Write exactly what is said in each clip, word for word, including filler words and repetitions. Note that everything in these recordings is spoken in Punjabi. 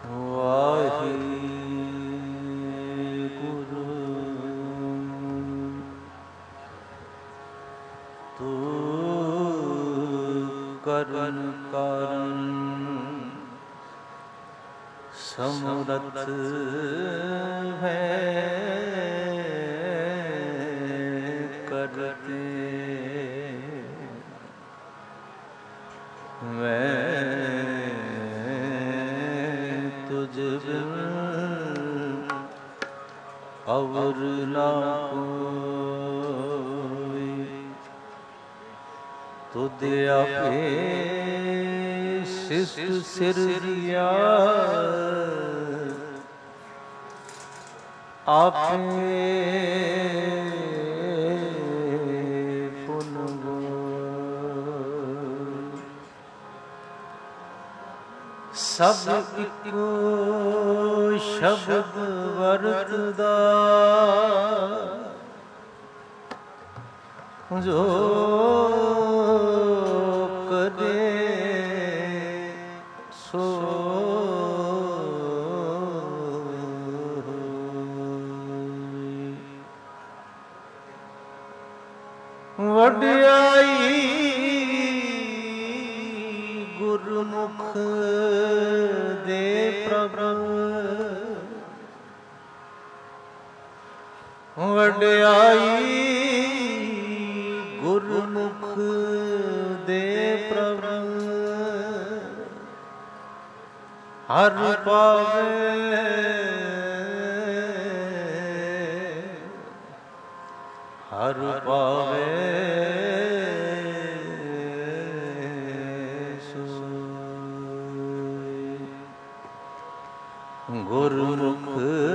ਵਾਹਿਗੁਰੂ ਤੂੰ ਕਰਨ ਕਾਰਨ ਸਮਰੱਥ ਹੈ ਕਰਤੇ ਮੈਂ ਤੁਝ ਬਿਨ ਅਵਰ ਨਾ ਕੋਈ ਤੁਧ ਆਪੇ ਸਿਸ਼ਟ ਸਿਰਜਿਆ ਆਪੇ ਪੁਨ ਸਭ ਇੱਕੋ ਸ਼ਬਦ ਵਰਤਦਾ ਜੋ ਕਰੇ ਸੋ ਵਡਿਆਈ ਗੁਰਮੁਖ ਦੇ ਪ੍ਰਭ ਵਡਿਆਈ ਗੁਰਮੁਖ ਦੇ ਪ੍ਰਭ ਹਰ ਪਾਵੇ ਹਰ ਪਾਵੇ ਸੋਈ ਗੁਰਮੁਖ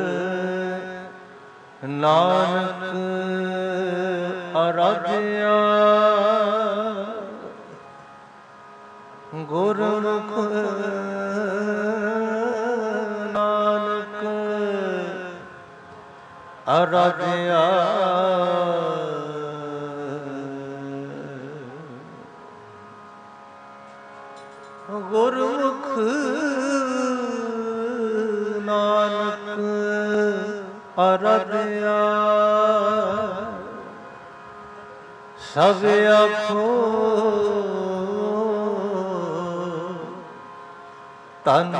ਨਾਨਕ ਅਰਾਧਿਆ ਗੁਰਮੁਖ ਨਾਨਕ ਅਰਾਧਿਆ ਗੁਰਮੁਖ ਨਾਨਕ ਅਰਾਧਿਆ ਸਭ ਆਖੋ ਤਨ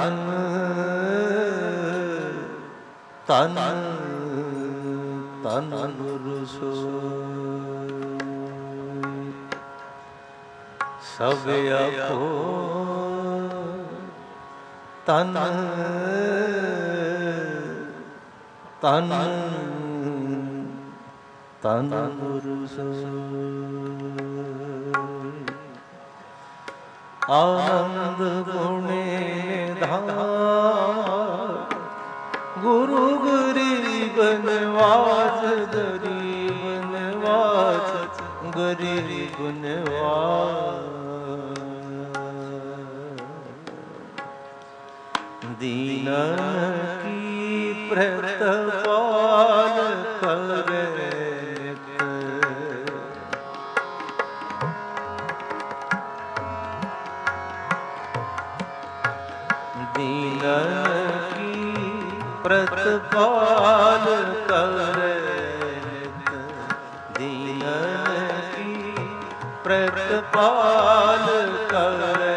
ਤਨ ਤਨ ਗੁਰੂ ਸੋਈ ਸਭ ਆਖੋ ਤਨ ਤਨ ਤਨ ਗੁਰੂ ਸੋਈ ਆਨੰਦ ਗੁਣੇ ਨਿਧਾਨ ਗੁਰੂ ਗਰੀਬ ਨਿਵਾਸ ਗਰੀਬ ਨਿਵਾਸ ਗਰੀਬ ਨਿਵਾਸ ਦੀਨਨ ਕੀ ਪ੍ਰਤਪਾਲ ਕਰੇ ਦੀਨਨ ਕੀ ਪ੍ਰਤਪਾਲ ਕਰੇ ਦੀਨਨ ਕੀ ਪ੍ਰਤਪਾਲ ਕਰੇ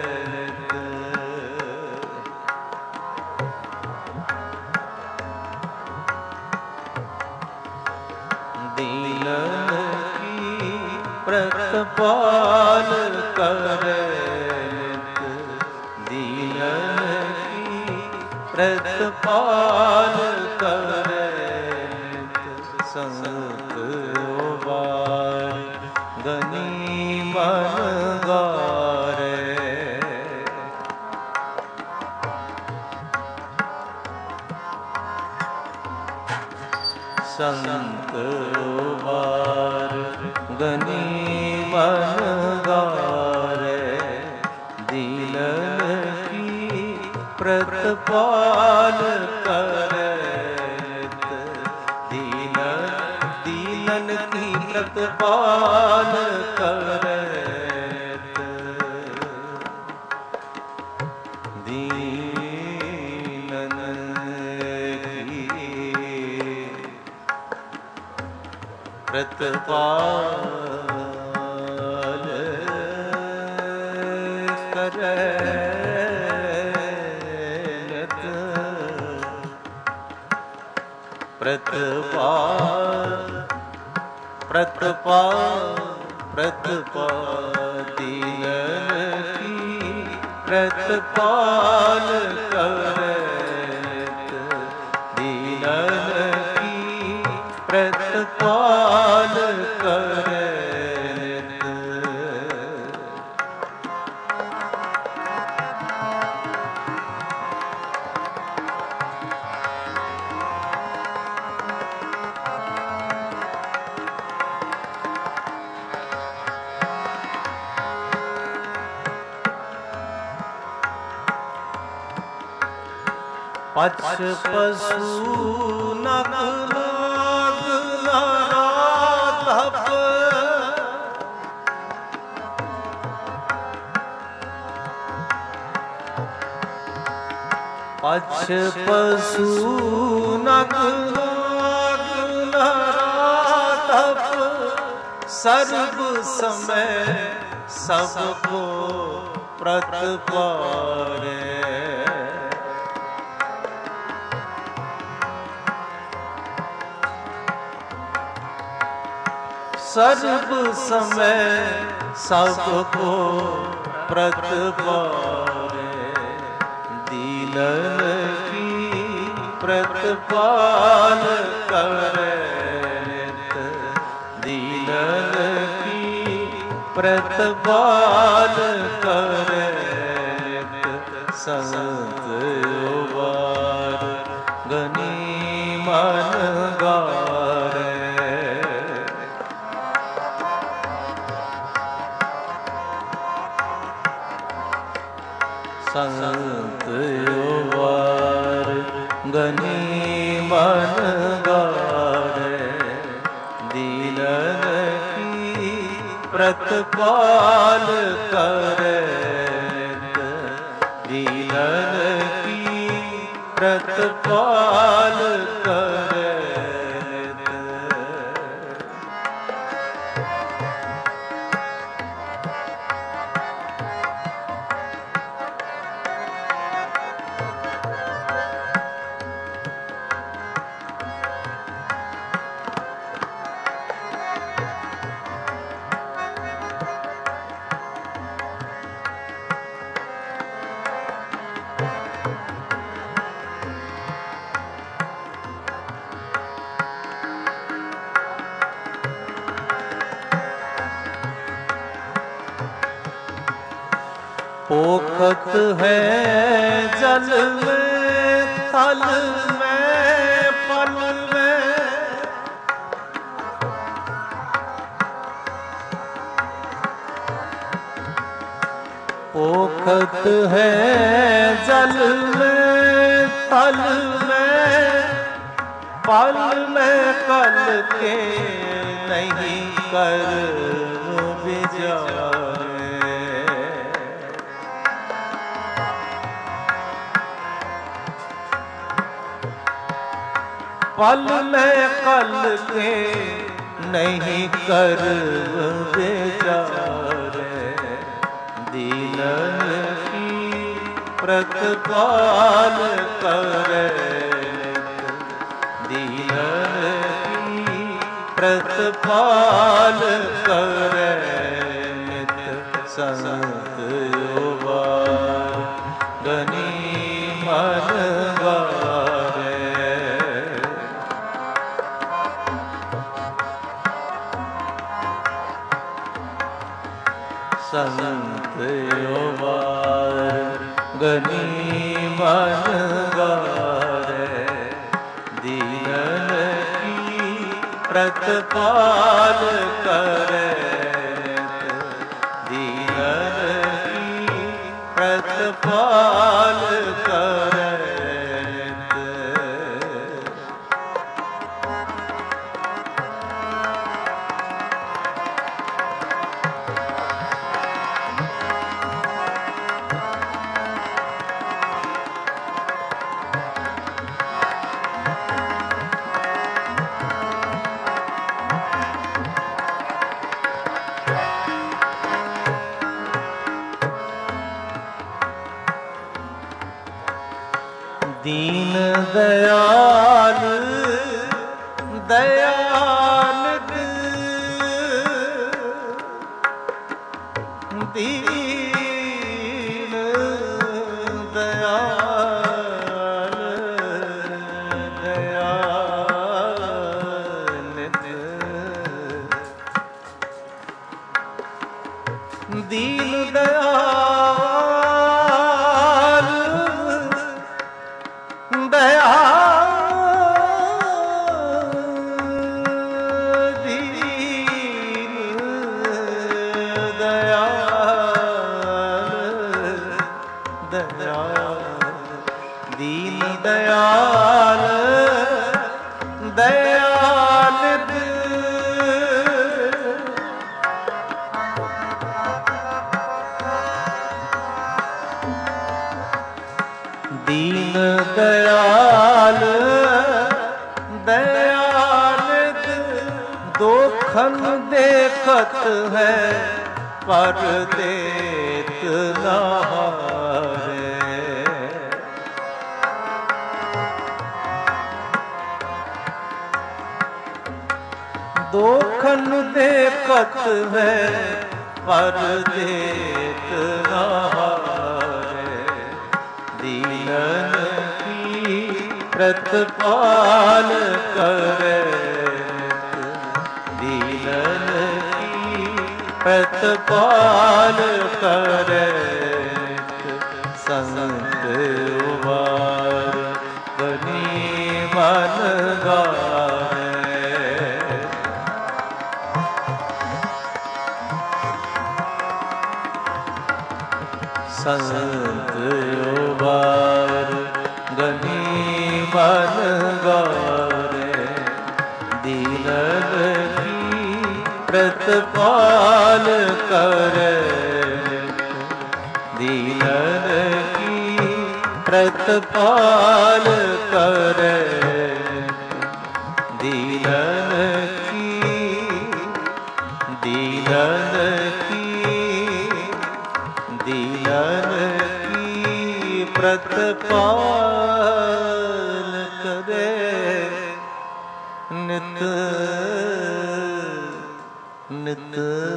ਦੀਨਨ ਕੀ ਪ੍ਰਤਪਾਲ ਕਰੇ ਦੀਨਨ ਪ੍ਰਤਪਾਲ ਕਰੇ ਸੰਤ ਉਬਾਰ ਗਨੀ ਮਨ ਗਾਰੇ ਸੰਤ ਉਬਾਰ ਗਨੀ ਮਨ ਗਾਰੇ ਦੀਨਨ ਕੀ ਪ੍ਰਤਪਾਲ ਕਰੇ ਦੀਨਨ ਦੀਨਨ ਕੀ ਪ੍ਰਤਪਾਲ ਕਰੇ ਦੀਨ प्रतिपाल करे प्रतिपाल प्रतिपाल प्रतिपाल दीनन की प्रतिपाल करे दीनन की प्रतिपाल करे पछ पशु नग नाग नाराधप पछ पशु नग नाग नाराधप सर्व समय सबको प्रतिपाले सर्व समय सबको प्रतिपाले दीनन की प्रतिपाल करे दीनन की प्रतिपाल करे संत उबार गनी मन गारे संत उबार गनी मन गारे दीनन की प्रतिपाल करे दीनन की प्रतिपाल करे पोखत है जल में थल में पल में पोखत है जल में थल में पल में कल के नहीं कर विचारे पल में कल के नहीं कर बेचारे दीनन की प्रतिपाल करे दीनन की प्रतिपाल करे संत उबार गनी मन गारे संत उबार गनी मन गारे दीनन की प्रतिपाल करे दीनन की प्रतिपाल करे दीन दयाल दयाल दीन दयाल दयाल दीन दयाल दयाल दीन दयाल दयाल दीन दयाल दयाल दीन दयाल दयाल दोखन देखत है पर देत न हारे। दोखन देखत है पर देत न हारे। दीनन की प्रतिपाल करे दीनन की प्रतिपाल करे संत उबार बनी मन गाए। संत उबार गनी मन गारे दीनन की प्रतिपाल करे दीनन की प्रतिपाल करे दीनन की दीनन की दीनन की प्रतिपाल करे नित नित।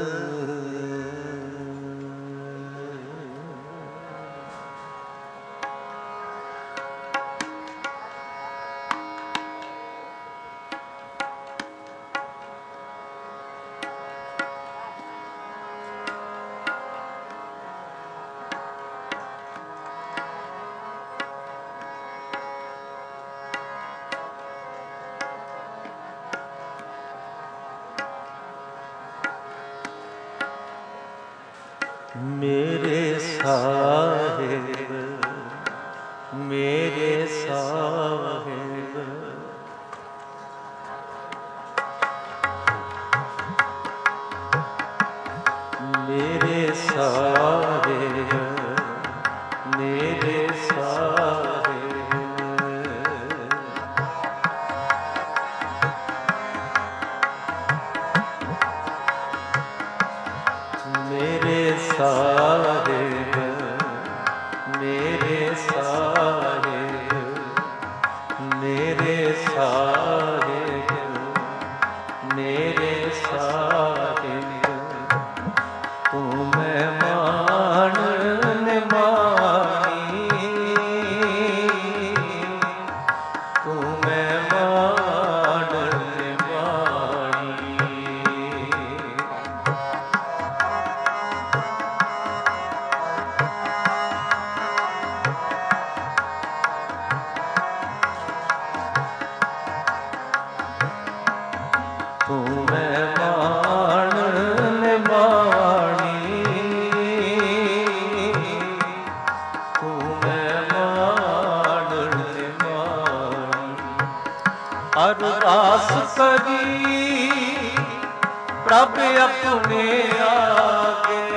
मेरे साहिब मेरे साहिब मेरे साहिब मेरे साहिब मेरे साहिब मेरे साहिब मेरे साहिब मेरे साहिब तू मेहमान निमानी तू मेहमान निमानी। तू मेहमान निमानी तू मेहमान निमानी। अरदास करी प्रभ अपने आगे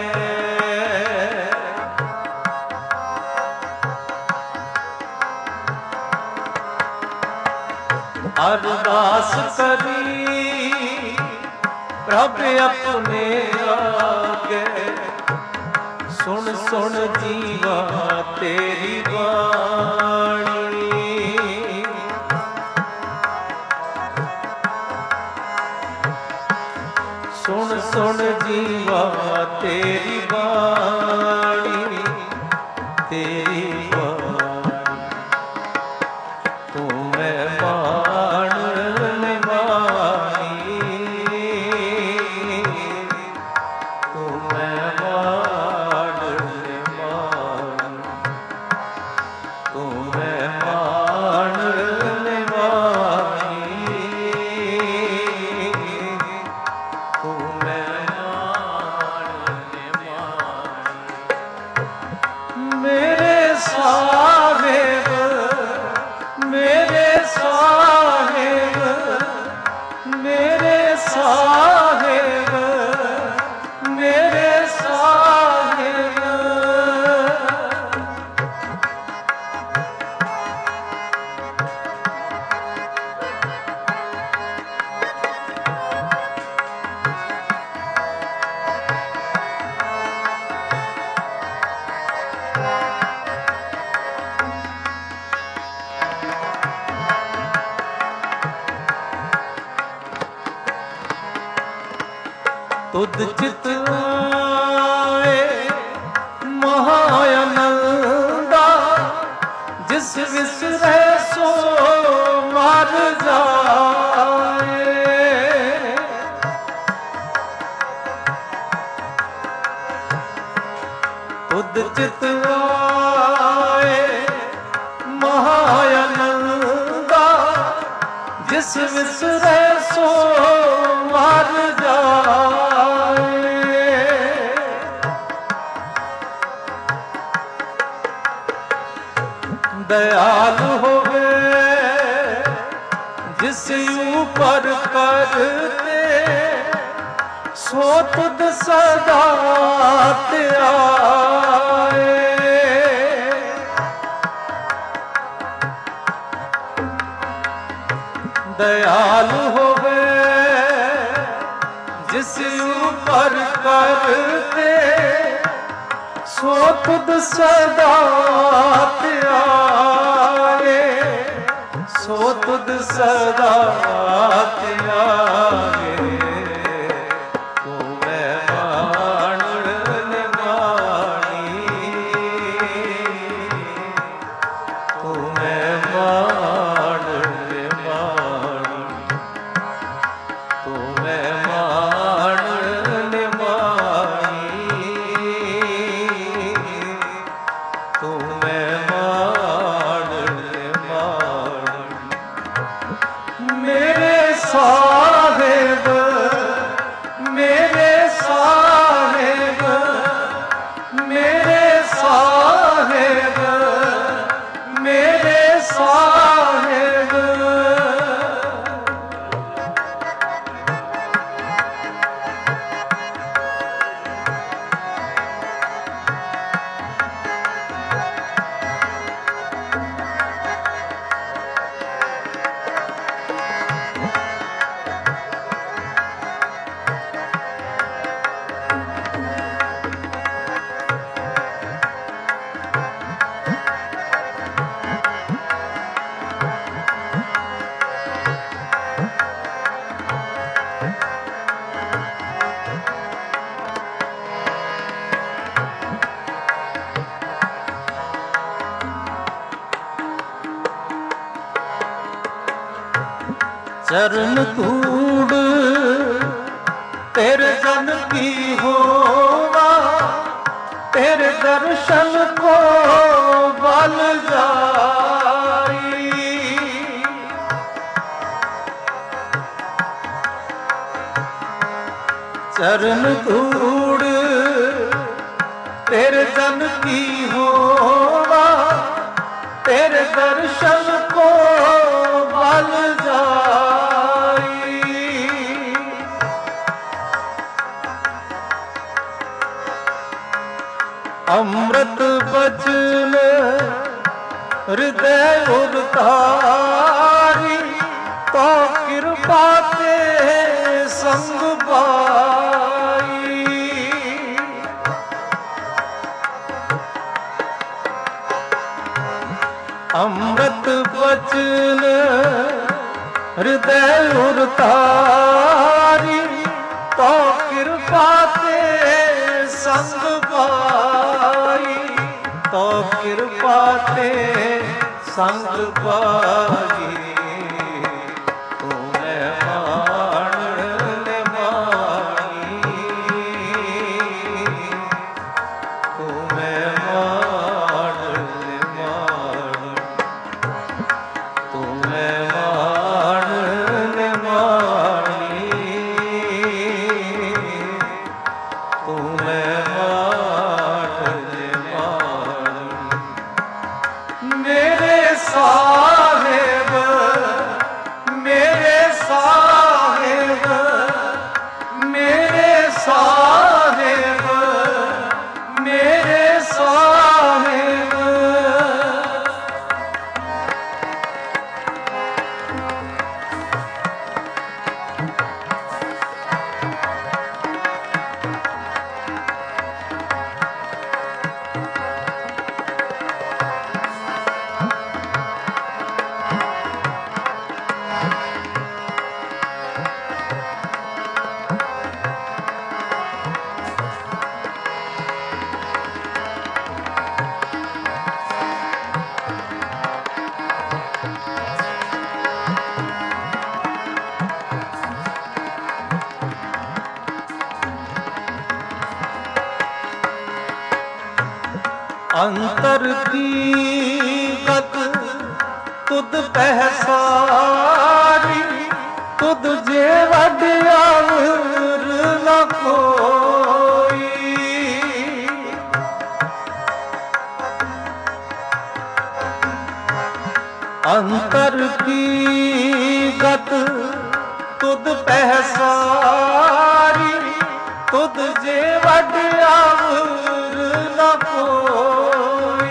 अरदास करी प्रभ अपने आगे सुन सुन जीवा तेरी वाणी। ਤੁਧ ਚਿਤ ਆਏ ਮਹਾਆਨੰਦਾ, ਜਿਸ ਵਿਸਰੈ ਸੋ ਮਰ ਜਾਏ। ਤੁਧ ਚਿਤ ਆਏ ਮਹਾਆਨੰਦਾ, ਜਿਸ ਵਿਸਰੈ ਸੋ ਮਰ ਜਾਏ। दयाल होवे जिस ऊपर करते, सो तुध सदा त्याए। दयाल होवे जिस ऊपर करते, सो तुध सदा त्याए। सो तुध सदा त्याए। तू मैं माण निमाणी, तू मैं माण निमाणी, तू मैं माण निमाणी, तू मैं माण निमाणी। मेरे साहिब, मेरे साहिब, मेरे साहिब, मेरे साहिब। चरण धूड़ तेरे जन की होवा, तेरे दर्शन को बल जाई। चरण धूड़ तेरे जन की होवा, तेरे दर्शन को बल जाई। अमृत बचन हृदय उतारी, तो कृपा ते संग पाई। अमृत बचन हृदय उतारी, तो कृपा ते संग पाई। तो कृपा ਕਿਰਪਾ ਤੇ ਸੰਗ ਪਾਈ। ਤੂੰ ਮਹਿਮਾਨ ਨਿਮਾਣੀ, ਤੂੰ ਮਹਿਮਾਨ ਨਿਮਾਣੀ, ਤੂੰ ਮਹਿਮਾਨ ਨਿਮਾਣੀ, ਤੂੰ ਮਹਿਮਾਨ ਨਿਮਾਣੀ। ਮੇਰੇ ਸਾਹਿਬ, ਮੇਰੇ ਸਾਹਿਬ, ਮੇਰੇ ਸਾਹਿਬ, ਮੇਰੇ ਸਾਹਿਬ। ਅੰਤਰ ਦੀ ਗਤ ਤੁਧ ਪਹਿਸਾਰੀ, ਤੁਧ ਜੇ ਵਡਿਆਵਰ ਨ ਕੋਈ। ਅੰਤਰ ਦੀ ਗਤ ਤੁਧ ਪਹਿਸਾਰੀ, ਤੁਧ ਜੇ ਵਡਿਆਵਰ ਨ ਕੋਈ।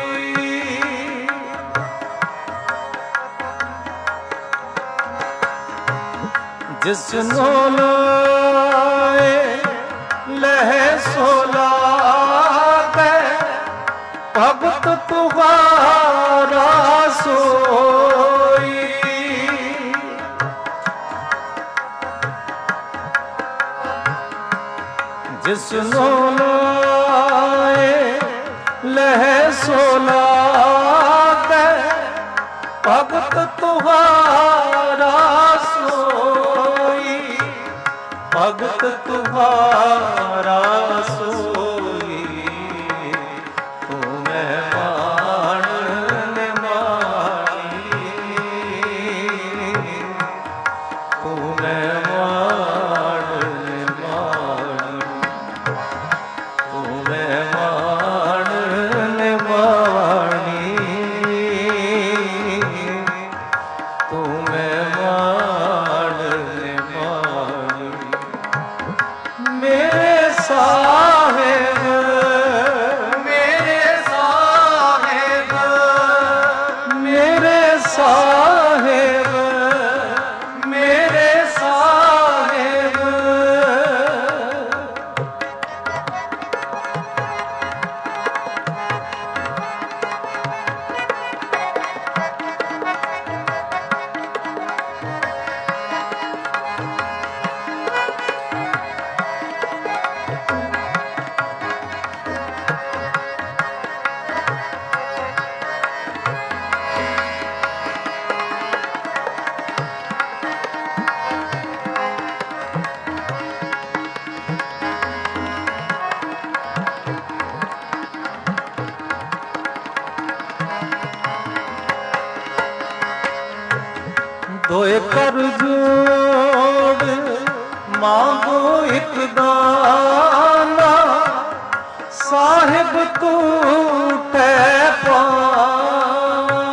ਜਿਸਨੋ ਲਾਏ ਲਹਿ ਸੋ ਲਾਗੈ, ਭਗਤ ਤੁਹਾਰਾ ਸੋਈ। ਜਿਸਨੋ ਲਾਏ ਲਹਿ ਸੋ ਲਾਗੈ, ਭਗਤ ਤੁਹਾਰਾ ਸੋਈ, ਭਗਤ ਤੁਹਾਰਾ ਸੋਈ। ਤੂੰ ਮਹਿਮਾਨ ਨਿਮਾਣੀ, ਤੂੰ ਮਹਿਮਾਨ ਨਿਮਾਣੀ, ਤੂੰ ਮਹਿਮਾਨ ਨਿਮਾਣੀ, ਤੂੰ ਮਹਿਮਾਨ ਨਿਮਾਣੀ। ਮੇਰੇ ਸਾਹਿਬ, ਮੇਰੇ ਸਾਹਿਬ, ਮੇਰੇ ਸਾਹਿਬ, ਮੇਰੇ ਸਾਹਿਬ। ਦੋਏ ਕਰ ਜੋੜ ਮੰਗੋ ਇੱਕ ਦਾਨਾ, ਸਾਹਿਬ ਟੂਟੈ ਪਾਵਾਂ।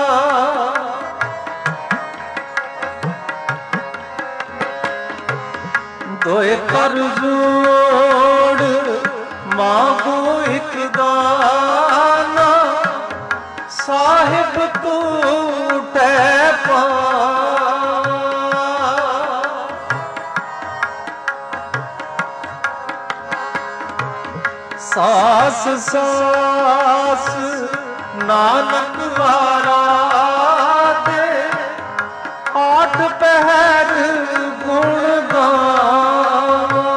ਦੋਏ ਕਰ ਜੋੜ ਮੰਗੋ ਇੱਕ ਦਾਨਾ, ਸਾਹਿਬ ਟੂਟੈ ਪਾਵਾਂ। ਸਾਸ ਸਾਸ ਨਾਨਕ ਵਾਰਾ ਦੇ, ਆਠ ਪਹਿਰ ਗੁਣ ਗਾਵਾਂ।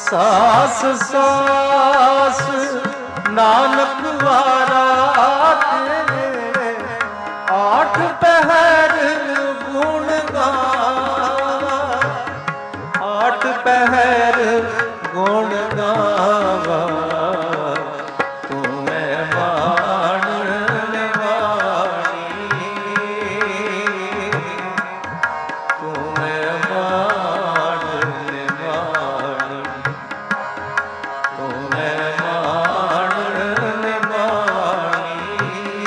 ਸਾਸ ਸਾਸ ਨਾਨਕ ਵਾਰਾ ਤੇਰੇ, ਆਠ ਪਹਿਰ ਗੁਣ ਗਾਵਾ, ਆਠ ਪਹਿਰ ਗੁਣ ਗਾਵਾ, ਤੂੰ ਮਹਿਮਾਨ ਨਿਵਾਣੀ, ਤੂੰ ਮਹਿਮਾਨ ਨਿਵਾਣੀ, ਤੂੰ ਮਹਿਮਾਨ ਨਿਵਾਣੀ,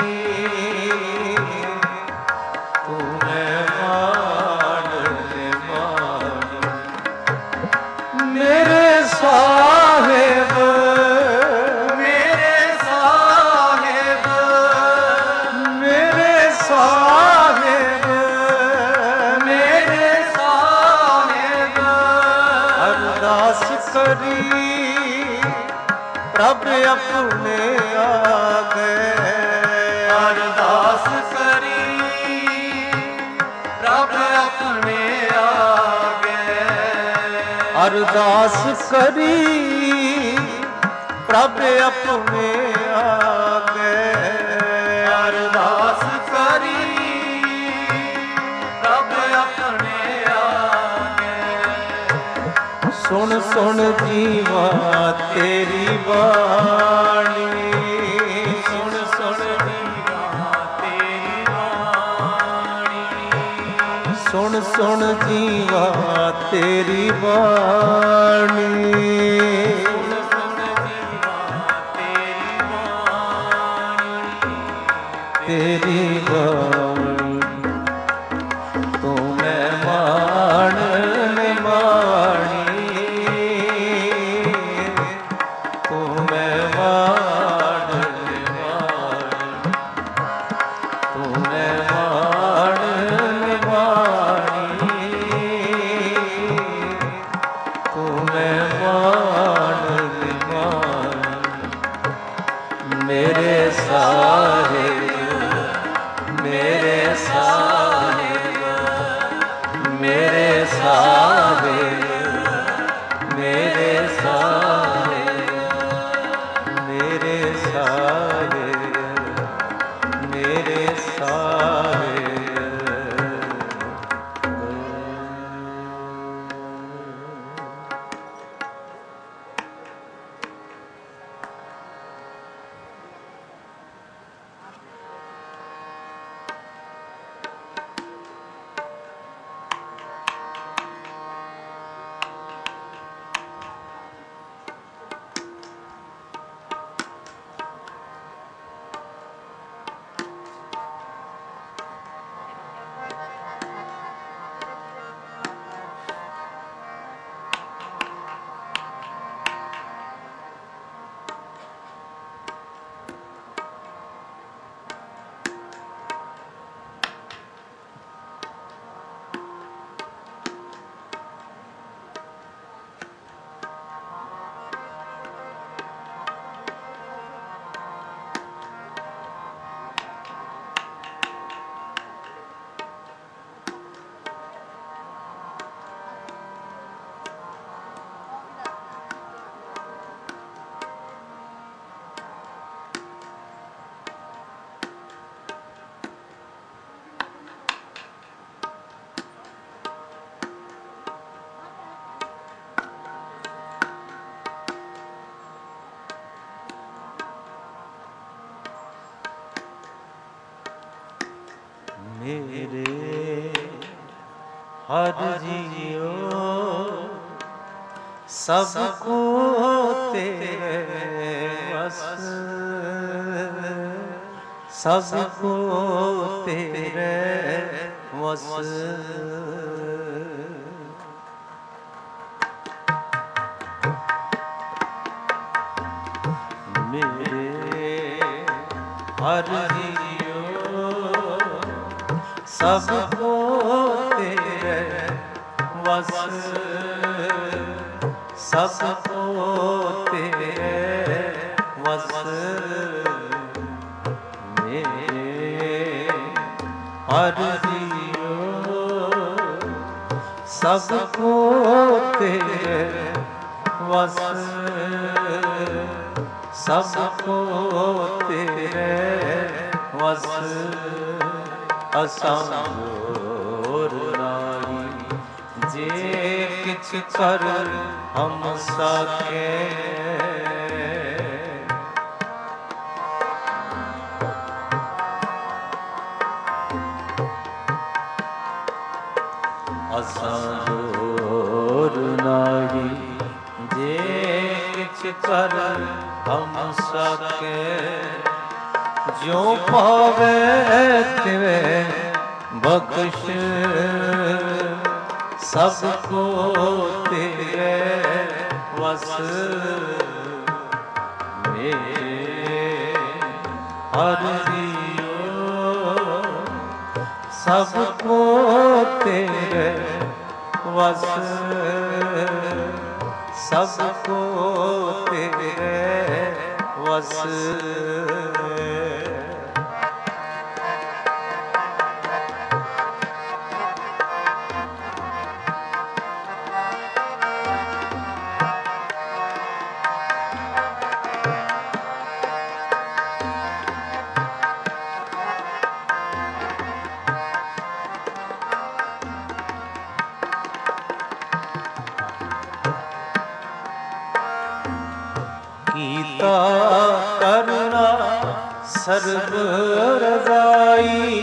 ਤੂੰ ਮਹਿਮਾਨ ਨਿਵਾਣੀ। ਮੇਰੇ ਸਾਹਿਬ ਮੇਰੇ ਸਾਹਿਬ ਮੇਰੇ ਸਾਹਿਬ ਮੇਰੇ ਸਾਹਿਬ, ਅਰਦਾਸ ਕਰੀ ਪ੍ਰਭ ਆਪਣੇ ਆ ਗਏ, ਅਰਦਾਸ ਕਰੀ ਪ੍ਰਭ ਆਪਣੇ ਆ ਗਏ, ਅਰਦਾਸ ਕਰੀ ਪ੍ਰਭ ਆਪਣੇ ਆ ਗਏ, ਅਰਦਾਸ ਕਰੀ ਪ੍ਰਭ ਆਪਣੇ ਆ ਗਏ। ਸੁਣ ਸੁਣ ਜੀਵਾ ਤੇਰੀ ਬਾਣੀ, ਸੁਣ ਸੁਣ ਜੀਵਾ ਤੇਰੀ ਬਾਣੀ, ਸੁਣ ਸੁਣ ਜੀਵਾ ਤੇਰੀ ਬਾਣੀ, ਸੁਣ ਸੁਣ ਜੀਵਾ ਤੇਰੀ ਬਾਣੀ, ਤੇਰੀ ਬਾਣੀ, ਤੂੰ ਮਹਿਮਾਨ ਨਿਵਾਣੀ, ਤੂੰ ਮਹਿਮਾਨ ਨਿਵਾਣੀ, ਤੂੰ ਮਹਿਮਾਨ ਨਿਵਾਣੀ, ਤੂੰ ਮਹਿਮਾਨ ਨਿਵਾਣੀ। ਮੇਰੇ ਸਾਹਿਬ ਮੇਰੇ ਸਾਹਿਬ ਮੇਰੇ ਸਾਹਿਬ ਮੇਰੇ ਸਾਹਿਬ ਮੇਰੇ ਸਾਹਿਬ ਮੇਰੇ ਸਾਹਿਬ। ਮੇਰੇ ਹਰ ਜੀਓ ਸਭ ਕੋ ਤੇਰੇ ਵਸ, ਸਭ ਕੋ ਤੇਰੇ ਵਸ। ਮੇਰੇ ਹਰ ਜੀਓ ਸਭ ਕੋ ਤੇਰੇ ਵਸ, ਸਭ ਕੋ ਤੇਰੇ ਵਸ। ਮੇਰੇ ਹਰ ਜੀਓ ਸਭ ਕੋ ਤੇਰੇ ਵਸ ਸਭ ਕੋ ਤੇਰੇ ਵਸ ਅਸੰਜੋਰ ਨਾਹੀ ਜੇ ਕਿਛ ਕਰ ਹਮ ਸਾਕੇ ਅਸੰਜੋਰ ਨਾਹੀ ਜੇ ਕਿਛ ਕਰ ਹਮ ਸਾਕੇ ਜੋ ਪਾਵੇ ਤਿਵੇਂ ਬਖਸ਼ ਸਭ ਕੋ ਤੇਰੇ ਵਸ ਮੇਰੇ ਹਰ ਜੀਓ ਸਭ ਕੋ ਤੇਰੇ ਵਸ ਸਭ ਕੋ ਤੇਰੇ ਵਸ ਕੀਤਾ ਕਰੁਣਾ ਸਰਬ ਰਜ਼ਾਈ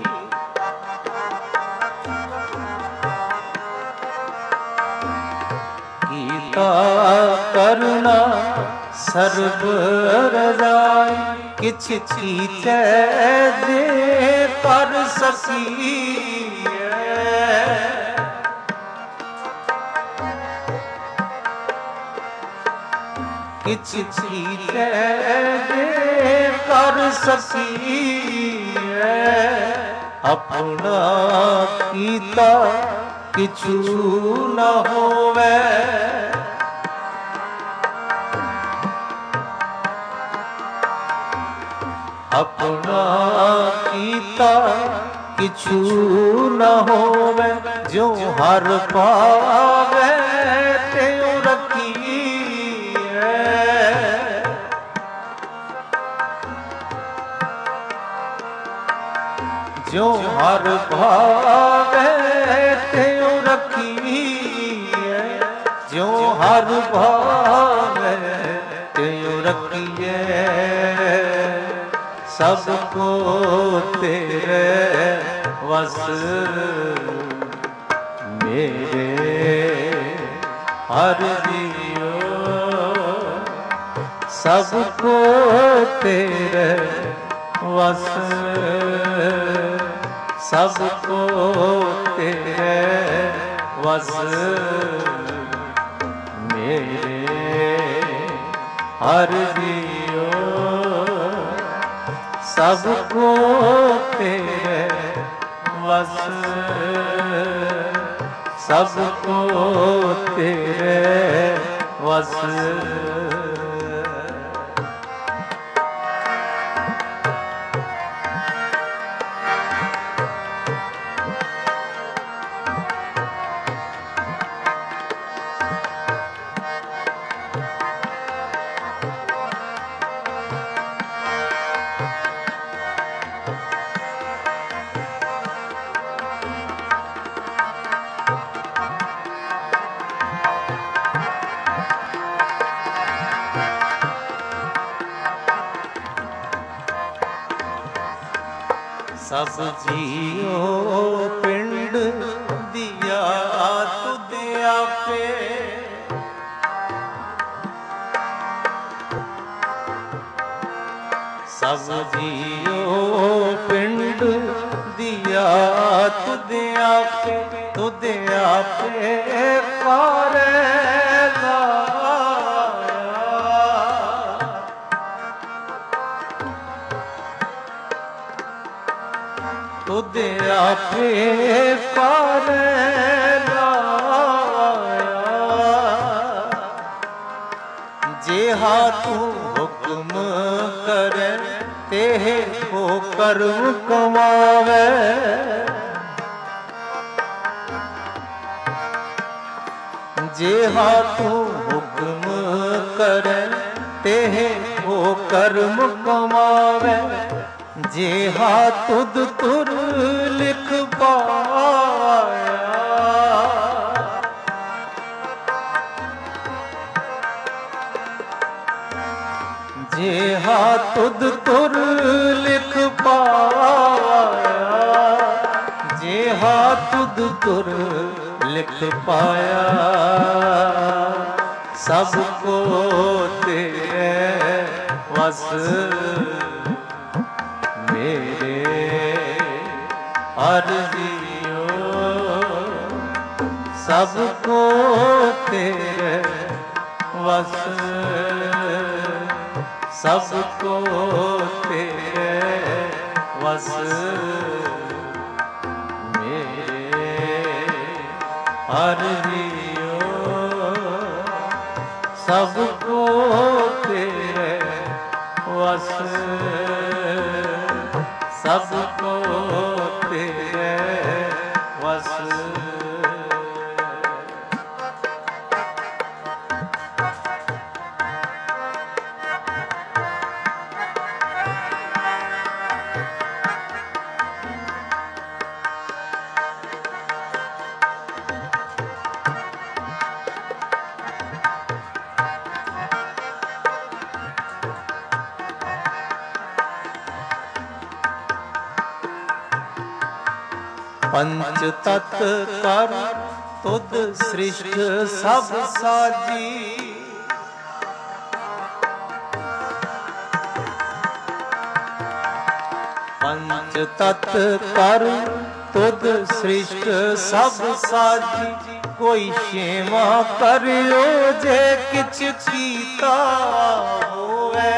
ਕੀਤਾ ਕਰੁਣਾ ਸਰਬ ਰਜ਼ਾਈ ਕਿਛ ਚੀਚੈ ਜੇ ਕਰ ਸਕੀਐ ਕਿਛ ਚੀਚੈ ਜੇ ਕਰ ਸਕੀਐ ਆਪਣਾ ਕੀਤਾ ਕਿਛੂ ਨ ਹੋਵੇ ਆਪਣਾ ਕੀਤਾ ਕਿਛੂ ਨ ਹੋਵੇ ਜੋ ਹਰ ਪਾਵੇ ਤਿਉ ਰੱਖੀਐ ਜੋ ਹਰ ਭਾਵੇ ਤਿਉ ਰੱਖੀਐ ਜੋ ਹਰ ਭਾਵੇ ਤਿਉ ਰੱਖੀਐ ਸਭ ਕੋ ਤੇਰੇ ਵਸ ਮੇਰੇ ਹਰ ਜੀਓ ਸਭ ਕੋ ਤੇਰੇ ਵਸ ਸਭ ਕੋ ਤੇਰੇ ਵਸ ਮੇਰੇ ਹਰ ਜੀਓ ਸਭ ਕੋ ਤੇਰੇ ਵਸ ਸਭ ਕੋ ਤੇਰੇ ਵਸ ਸਭ ਜੀਓ ਪਿੰਡ ਦਿਆ ਤੁਧ ਆਪੇ ਸਭ ਜੀਓ ਪਿੰਡ ਦਿਆ ਤੁਧ ਆਪੇ ਤੁਧ ਆਪੇ ਪਾਰੇ ਤੁਧ ਆਪੇ ਪਾਰ ਲਾਇਆ ਜਿਹਾ ਤੂੰ ਹੁਕਮ ਕਰੇ ਤੇ ਹੋ ਕਰਮ ਕਮਾਵੇ ਜਿਹਾ ਤੂੰ ਹੁਕਮ करे तेह हो कर्म कमावे। जेहा तुद तुर लिख पाया, जेहा तुद तुर लिख पाया, जेहा तुद तुर लिख पाया। सबको तेरे वस मेरे अर्जियो, सबको तेरे वस, सबको तेरे वस मेरे अर्जियो, सबको तेरे वस, सबको तेरे वस। पंच तत्व कर तुद सृष्ट सब साजी, पंच तत्व कर तुद सृष्ट सब साजी। कोई सेवा करियो जे किछ कीता होवे,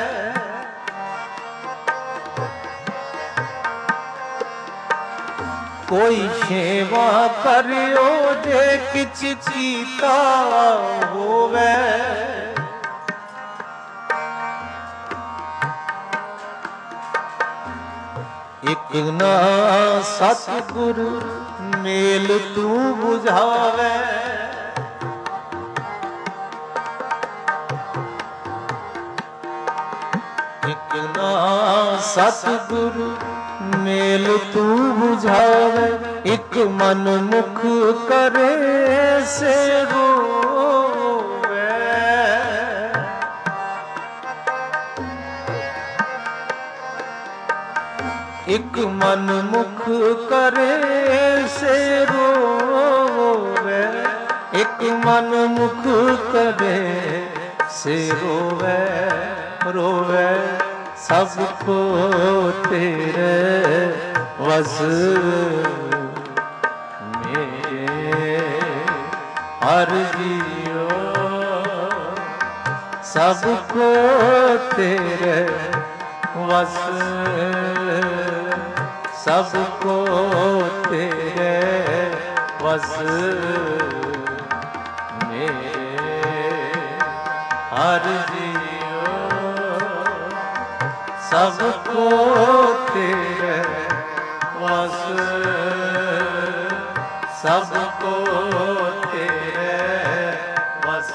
कोई सेवा करियो जे किछ कीता होवे। इक ना सतगुरु मेल तू बुझावे, इक ना सतगुरु मेल तू बुझावे। एक मन मुख करे से रोवे, एक मन मुख करे से रोवे, एक मन मुख करे से रोवे, रोवे। सबको तेरे वस मेरे अर्जियो, सबको तेरे वस, सबको तेरे वस मेरे अर्जियो, सबको तेरे वस, सबको तेरे वस।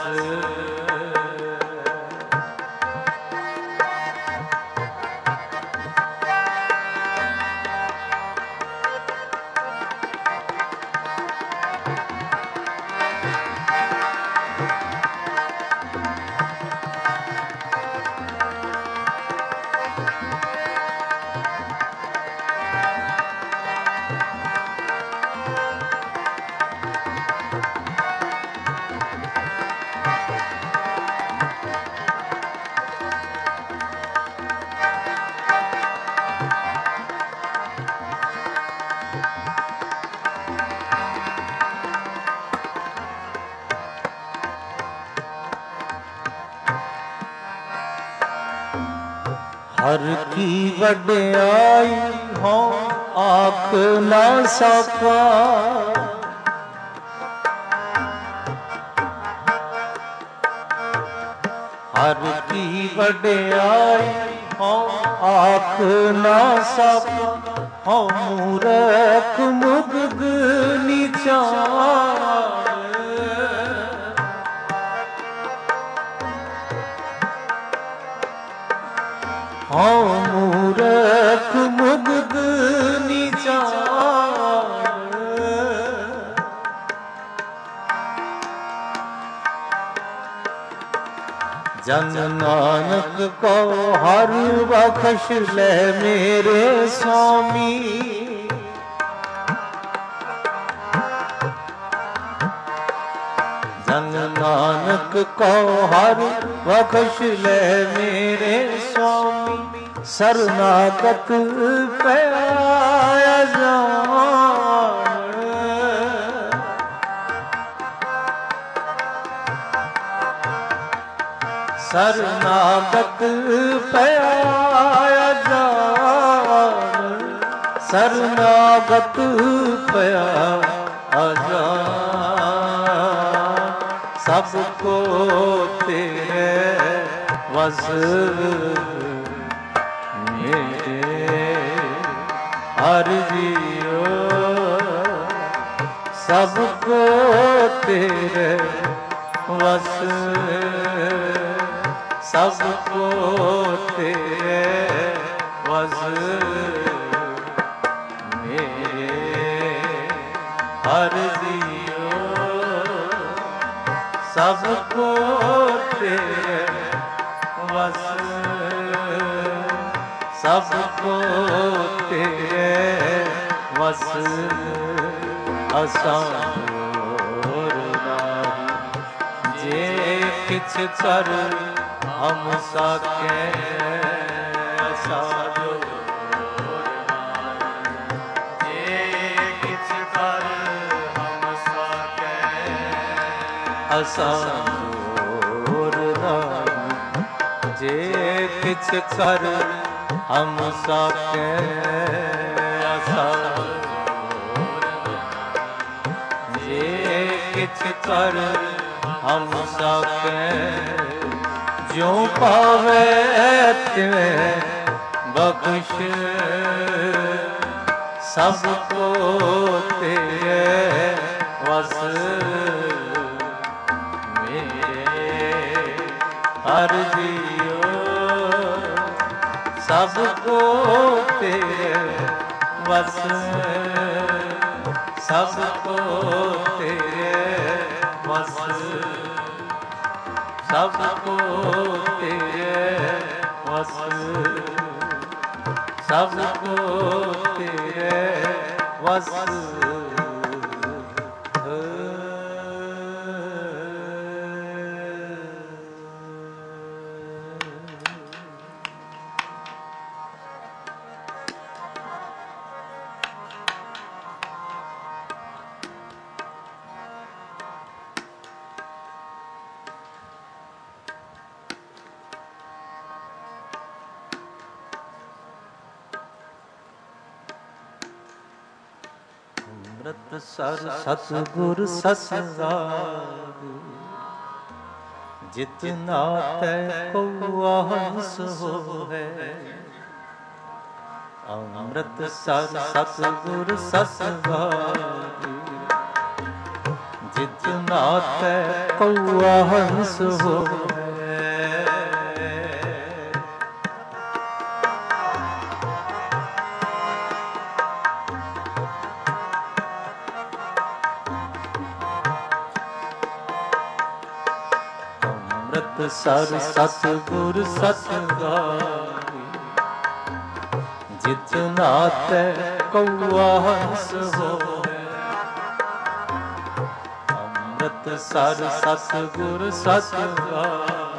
हर की वड्याई हो आख ना सका, हर की वड्याई हो आख ना सका। हो मूरख मुग्ध निचार, ਹਉ ਮੂਰਖ ਮੁਗਧ ਨੀਚਾਰ। ਜਨ ਨਾਨਕ ਕੋ ਹਰ ਬਖਸ਼ ਲੈ ਮੇਰੇ ਸੁਆਮੀ। ਜਨ ਨਾਨਕ ਕੋ ਹਰ ਬਖਸ਼ ਲੈ ਮੇਰੇ ਸੁਆਮੀ। ਸਰਨਾਗਤ ਪਿਆ ਜਾਣ। ਸਰਨਾਗਤ ਪਿਆ ਜਾਣ। ਸਰਨਾਗਤ ਪਿਆ ਜਾਣ। ਸਭ ਕੋ ਤੇਰੇ ਵਸ ਮੇਰੇ ਹਰਿ ਜੀਓ। ਸਭ ਕੋ ਤੇਰੇ ਵਸ। ਸਭ ਕੋ ਤੇਰੇ ਵਸ ਮੇਰੇ ਹਰਿ ਜੀਓ। ਸਭ ਕੋ ਤੇਰੇ ਵਸ। ਸਭ ਕੋ ਤੇਰੇ ਵਸ। ਅਸਾਰ ਨਾਹੀ ਜੇ ਕਿਛ ਕਰ ਹਮ ਸਾਕੇ। ਅਸਾਰ ਜੇ ਕਿਛ ਕਰ ਹਮ ਸਾਕੇ। ਅਸਾਰ ਨਾਹੀ ਜੇ ਕਿਛ ਕਰ ਹਮ ਸਾਕੇ। ਅਸਾਰ ਜੇ ਕਿਛ ਕਰ ਹਮ ਸਾਕੇ। ਜਿਉ ਪਾਵੇ ਤਿਵੇਂ ਬਖਸ਼। ਸਭ ਕੋ ਤੇਰੇ ਵਸ ਮੇਰੇ ਹਰਿ ਜੀਓ। ਸਭ ਕੋ ਤੇਰੇ ਵਸ। ਸਭ ਕੋ ਤੇਰੇ ਵਸ। ਸਭ ਕੋ ਤੇਰੇ ਵਸ। ਸਭ ਕੋ ਤੇਰੇ ਵਸ। ਅੰਮ੍ਰਿਤ ਸਰ ਸਤਿਗੁਰ ਸਤਿਗੁਰ। ਜਿਤ ਨਾਤੈ ਕਉਆ ਹੰਸ ਹੋਵੈ। ਅੰਮ੍ਰਿਤ ਸਰ ਸਤਿਗੁਰ ਸਤਿਗੁਰ। ਜਿਤ ਨਾਤੈ ਕਉਆ ਹੰਸ ਹੋਵੈ। ਸਰ ਸਤਿਗੁਰ ਸਤਿਗੁਰ। ਜਿਤ ਨਾਤੈ ਕਉਆ ਹੰਸ ਹੋਵੈ। ਅੰਮ੍ਰਿਤ ਸਰ ਸਤਿਗੁਰ ਸਤਿਗੁਰ।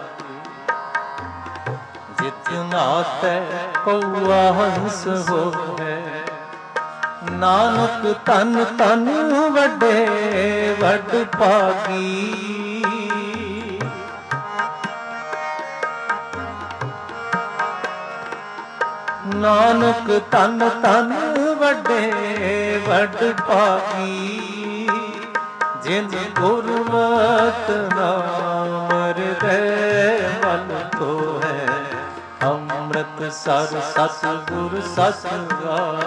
ਜਿਤ ਨਾਤੈ ਕਉਆ ਹੰਸ ਹੋਵੈ। ਨਾਨਕ ਧਨ ਧਨ ਵੱਡੇ ਵੱਡ ਭਾਗੀ। ਨਾਨਕ ਧਨ ਧਨ ਵੱਡੇ ਵੱਡ ਭਾਗੀ। ਜਿਨ ਗੁਰਮਤਿ ਨਾਮ ਹਿਰਦੈ ਮਨ ਧੋਇ। ਅੰਮ੍ਰਿਤ ਸਰ ਸਤਿਗੁਰ ਸਤਿਗੁਰ।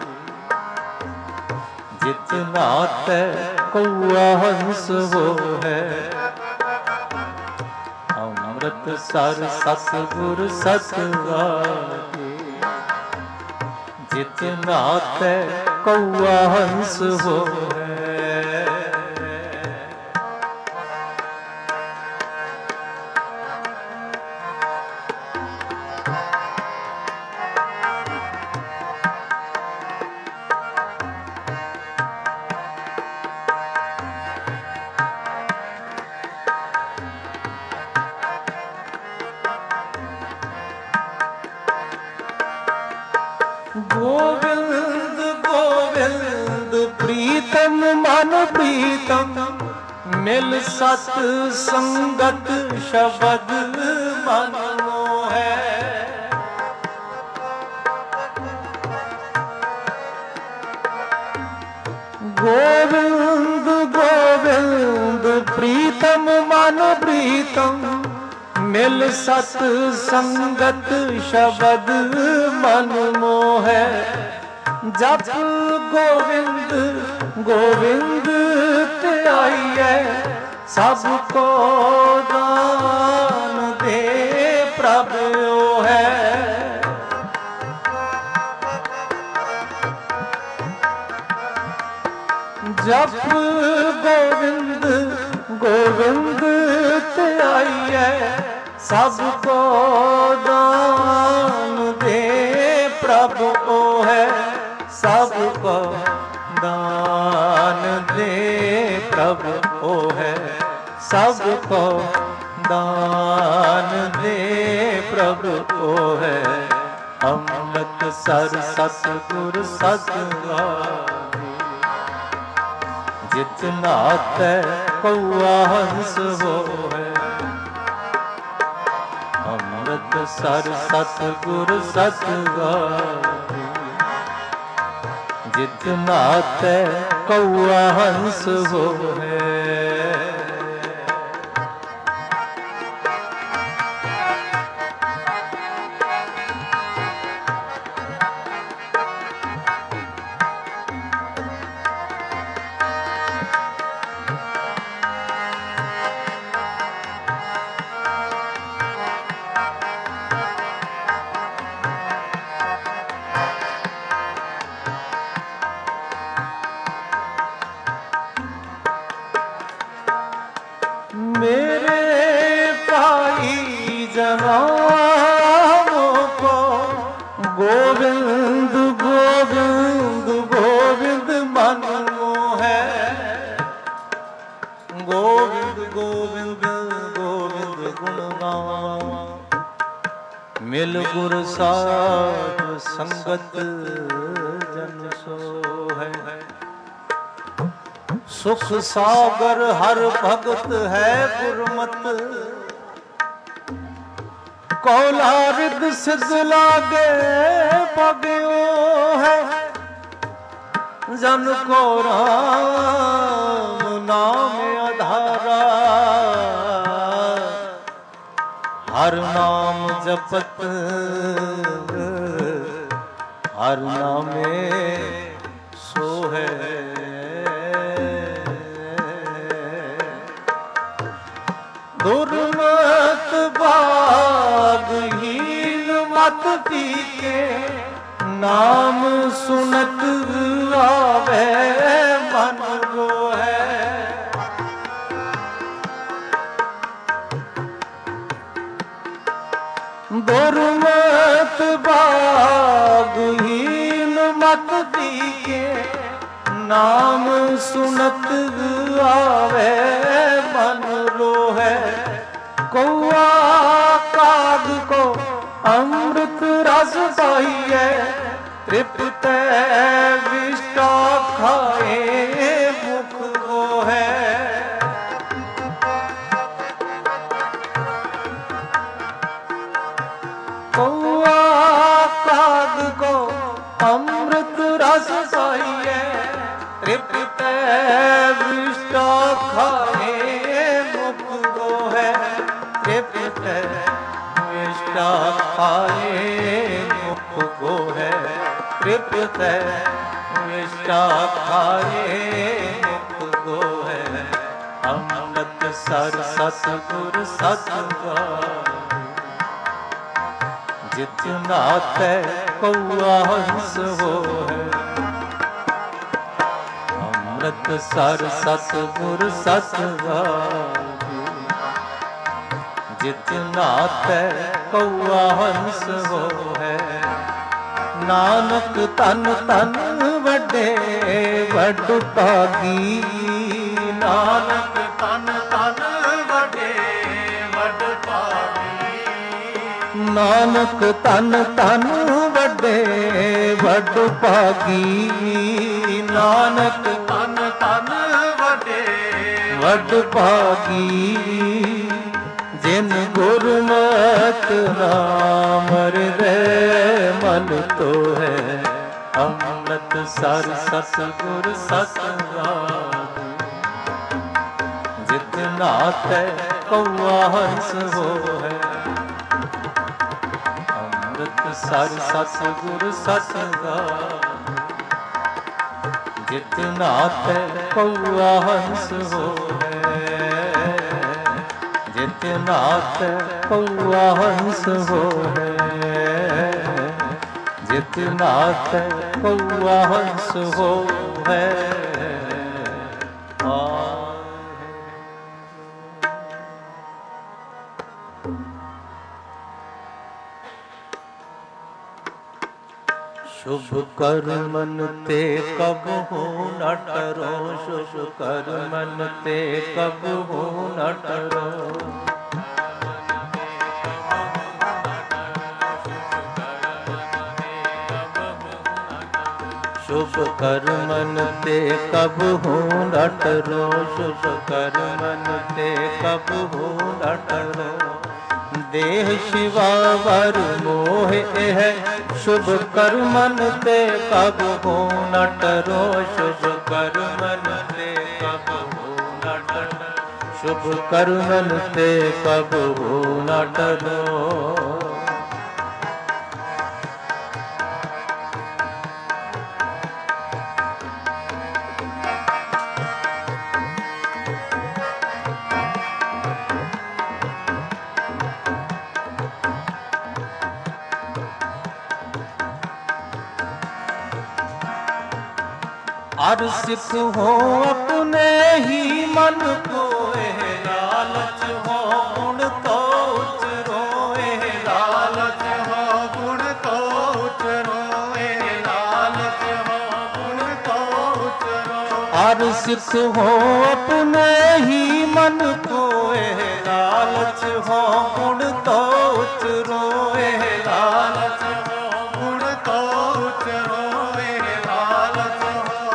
ਜਿਤ ਨਾਤੈ ਕਉਆ ਹੰਸ ਹੋਵੈ। ਅੰਮ੍ਰਿਤਸਰ ਸਤਿਗੁਰ ਸਤਿਗੁਰ ਜਿਤ ਨਾਥੈ ਕਉਆ ਹੰਸ ਹੋਇ। ਗੋਬਿੰਦ ਗੋਬਿੰਦ ਪ੍ਰੀਤਮ ਮਨ ਪ੍ਰੀਤਮ ਮਿਲ ਸਤ ਸੰਗਤ ਸ਼ਬਦ ਮਨ ਮੋਹੈ। ਗੋਬਿੰਦ ਗੋਬਿੰਦ ਪ੍ਰੀਤਮ ਮਨ ਪ੍ਰੀਤਮ ਮਿਲ ਸਤ ਸੰਗਤ ਸ਼ਬਦ ਮਨ ਮੋਹੈ। ਜਪ ਗੋਵਿੰਦ ਗੋਵਿੰਦ ਧਿਆਈਐ ਸਭ ਕੋ ਦਾਨ ਦੇ ਪ੍ਰਭ ਹੈ। ਜਪ ਗੋਵਿੰਦ ਗੋਵਿੰਦ ਧਿਆਈਐ ਸਭ ਕੋ ਦਾਨ ਦੇ ਪ੍ਰਭ ਓ ਹੈ। ਸਭ ਕੋ ਦਾਨ ਦੇ ਪ੍ਰਭ ਓ ਹੈ। ਸਭ ਕੋ ਦਾਨ ਦੇ ਪ੍ਰਭ ਓ ਹੈ। ਅੰਮ੍ਰਿਤਸਰ ਸਤਿਗੁਰ ਸਤਿਗੁਰ ਜਿਤ ਨਾਥੈ ਕਉਆ ਹੰਸ ਹੋਇ। ਅੰਮ੍ਰਿਤਸਰ ਸਤਿਗੁਰ ਸਤਿਗੁਰ ਜਿਤ ਨਾਥੈ ਕਉਆ ਹੰਸ ਹੋਇ। मेरे भाई जनामों को गोविंद गोविंद गोविंद मन है। गोविंद गोविंद गोविंद गुण गावा मिल गुर साध संगत जन सो है। सुख सागर हर भगत है गुरमत कौला रिद सिद्ध लागे पगयो है। जन को राम नाम आधारा हर नाम जपत हर नामे सो है। दुर्मत भागहीन मत पीके नाम सुनत आवे मन रोहे। दुर्मत भागहीन मत पीके नाम सुनत आवे मन रोहे। कौआ काग को अमृत रस पाइए तृप्त विष्टा खाए मुख को है। कौआ काग को अमृत रस पाइए तृप्त विष्टा खाए मुख को है। तृप्त विष्टा खाए मुख को है। तृप्त विष्टा खाए मुख को है। अमृतसर सतगुर सतगुर जित नाथै कौआ हंस होए। अमृत सर सतगुर सतवारी, जित नाथै कौआ हंस होए। नानक तन तन वड्डे वड भागी, नानक तन तन वड्डे वड भागी। नानक तन तन वड्डे वड भागी, नानक तन तन वड्डे वड भागी। जिन गुरमति नाम हृदय मन तो है। अमृत सर सतगुर सतवारी, जित नाथै कौआ हंस होए। अमृत सर सतगुर सतवारी, जित नाथै कौआ हंस होए। जित नाथै कौआ हंस होए। जित नाथै कौआ हंस होए। शुभ कर्मन ते कबहु न टरो, शुभ कर्मन ते कबहु न टरो। शुभ कर्मन ते कबहु न टरो, शुभ कर्मन ते कबहु न टरो। देह शिवा वर मोह एह, शुभ कर्मन ते कबहु न टरो। शुभ कर्मन ते कबहु न टरो, शुभ कर्मन ते कबहु न टरो। अर सिख हो अपने ही मन कोए, लालच हो गुण तो उचरोए। लालच हो गुण तो उचरोए, लालच हो गुण तो उचरो। अर सिख हो अपने ही मन कोए, लालच हो गुण तो उचरोए। लालच हो गुण तो उचरोए, लालच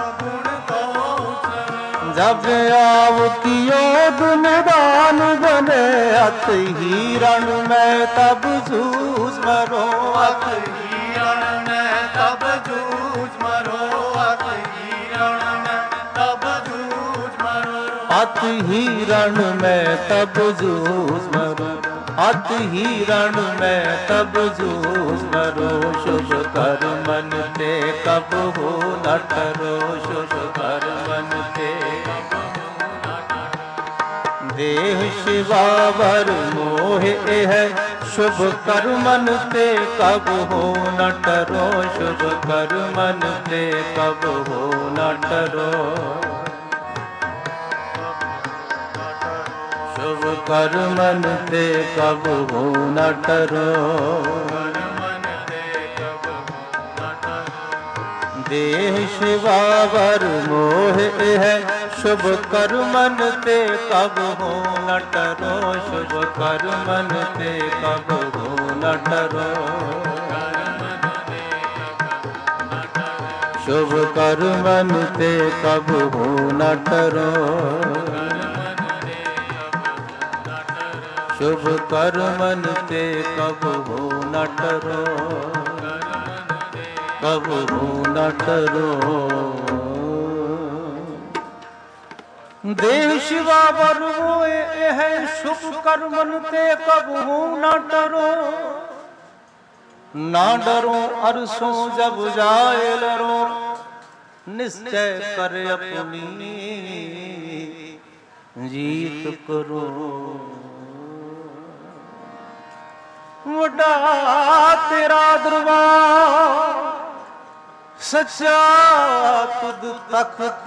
जब आवतियो गुण दान बने। अत हिरण में तब जूझ मरो, अत हिरण में तब जूझ मरो। अत हिरण में तब जूझ मरो, अत हिरण में तब जूझ मरो। अत हिरण में तब जूझ मरो। शुभ कर्मन ते कबहु न टरो, शुभ कर्मन ते देह शिवा वर मोह एह, शुभ कर्मन ते कबहु न टरो। शुभ कर्मन ते कबहु न टरो। शुभ कर्मन ते कबहु न टरो। देह शिवा वर मोह एह, शुभ कर्मन ते कबहु न टरो। शुभ कर्मन ते कबहु न टरो। शुभ कर्मन ते कबहु न टरो। शुभ कर्मन ते कबहु न टरो। कबहु न टरो। देव शिवा वर मोए एह, शुभ कर्मन ते कबहु न टरो। ना डरो अरसों जब जाए लरो, निश्चय कर अपनी जीत करो। ਵੱਡਾ ਤੇਰਾ ਦਰਬਾਰ ਸੱਚਾ ਤੁਧ ਤਖਤ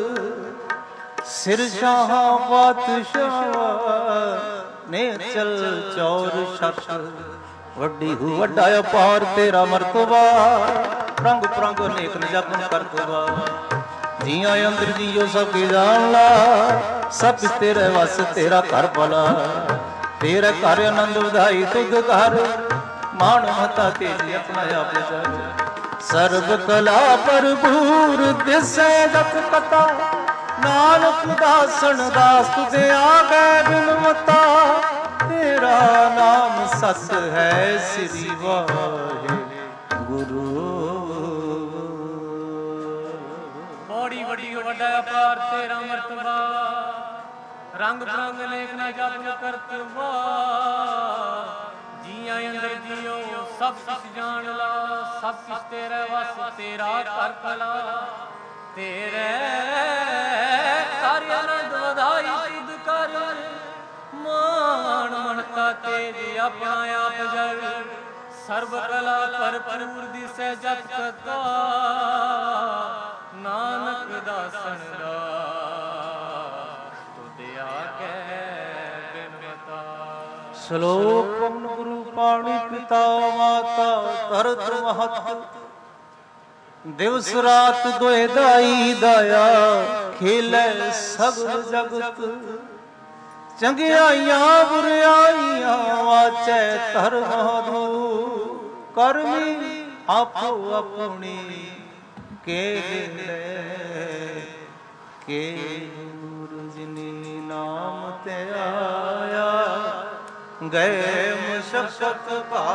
ਸਿਰ ਸ਼ਾਹ ਬਾਦਸ਼ਾਹ ਨੇ ਚਲ ਚੌਰ ਛੱਤ ਵੱਡੀ ਹੂ ਵੱਡਾ ਅਪਾਰ ਤੇਰਾ ਮਰਤਬਾ ਰੰਗ ਪ੍ਰੰਗ ਅਨੇਕ ਨਜਗਨ ਕਰਤਬਾ ਜੀਆਂ ਅੰਦਰ ਜੀਓ ਸਭ ਕੀ ਜਾਣ ਲਾ ਸਭ ਤੇਰੇ ਵਸ ਤੇਰਾ ਘਰ ਭਲਾ ਤੇਰੇ ਘਰ ਆਨੰਦ ਵਧਾਈ ਤੁਧ ਘਰ ਮਾਣ ਮਤਾ ਤੇਰੀ ਆਪਣਾ ਆਪ ਜਗ ਸਰਬ ਕਲਾ ਭਰਪੂਰ ਦਿਸੈ ਜਤ ਕਤਾ ਨਾਨਕ ਦਾਸਨ ਦਾਸ ਤੁਝੇ ਆ ਗਏ ਗੁਣਵਤਾ ਤੇਰਾ ਨਾਮ ਸਤ ਹੈ ਸ੍ਰੀ ਵਾਹਿਗੁਰੂ ਬੜੀ ਵੱਡੀ ਵੱਡਾ ਅਪਾਰ ਤੇਰਾ ਮਰਤਬਾ ਰੰਗ ਬਰੰਗ ਅਨੇਕ ਨਾ ਜਪ ਕਰਤਵਾ ਜੀਆਂ ਅੰਦਰ ਜੀਓ ਸਭ ਕੁਛ ਜਾਣ ਲਾ ਸਭ ਕੁਛ ਤੇਰੇ ਵਸ ਤੇਰਾ ਘਰ ਭਲਾ ਤੇਰੇ ਘਰ ਆਨੰਦ ਵਧਾਈ ਤੁਧ ਕਰ ਮਾਣ ਮਨਤਾ ਤੇਜ ਆਪਣਾ ਆਪ ਜਗ ਸਰਬ ਕਲਾ ਭਰਪੂਰ ਦਿਸੈ ਜਤ ਕਤਾ ਨਾਨਕ ਦਾਸਨ ਦਾ ਤੁਧ ਆਗੇ ਬਿਨਵਤਾ ਸ਼ਲੋਕ ਪਵਨ ਗੁਰੂ ਪਾਣੀ ਪਿਤਾ ਮਾਤਾ ਧਰਤ ਮਹਤ ਦਿਵਸ ਰਾਤ ਦੋਇ ਦਾਈ ਦਾਇਆ ਖੇਲੇ ਸਗਲ ਜਗਤ ਚੰਗਿਆਈਆਂ ਬੁਰਿਆਈਆਂ ਵਾਚੈ ਧਰਮ ਦੂ ਕਰਮੀ ਆਪੋ ਆਪਣੀ ਕੇ ਲੈ ਕੇ ਗੁਰੂ ਜਿਨੀ ਨਾਮ ਤੇ ਆਇਆ ਗਏ ਮੁਸ਼ਕਤ ਭਾ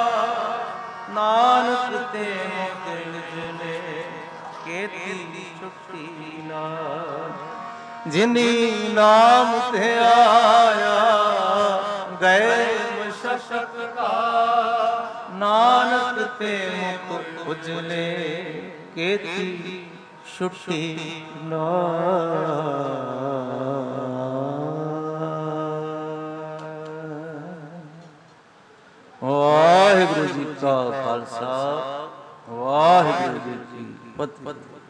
ਨਾਨਕ ਤੇ ਮੁਕਤ ਜਨੇ ਕੇਤੀ ਛੁੱਟੀ ਨਾ ਜਿਨੀ ਨਾਮ ਤੇ ਆਇਆ ਗਏ ਮੁਸ਼ਕਤ ਭਾ ਨਾਨਕ ਤੇ ਮੁਕਤ ਉਜਲੇ ਕੇਤੀ ਛੁੱਟੀ ਨਾ ਵਾਹਿਗੁਰੂ ਜੀ ਕਾ ਖਾਲਸਾ ਵਾਹਿਗੁਰੂ ਜੀ ਕੀ ਫਤਿਹ।